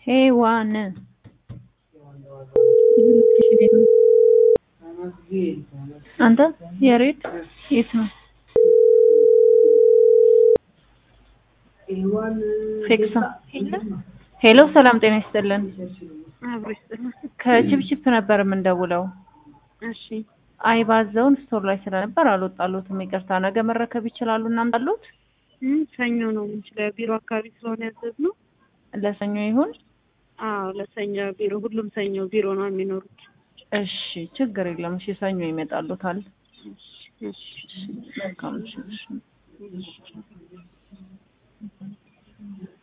ሔዋን አንተ ያሬድ የት ነው? ፊክሳ ሄሎ ሰላም ጤና ይስጥልን። ከቺፕቺፕ ነበር የምንደውለው። እሺ አይባዘውን ስቶር ላይ ስለነበር አልወጣሉትም። ይቅርታ ነገ መረከብ ይችላሉ እናምጣሉት? ሰኞ ነው የምንችለው። ቢሮ አካባቢ ስለሆነ ያዘዝነው ለሰኞ ይሁን? አዎ ለሰኞ ቢሮ፣ ሁሉም ሰኞ ቢሮ ነው የሚኖሩት። እሺ ችግር የለም። እሺ ሰኞ ይመጣሉታል። እሺ መልካም እሺ።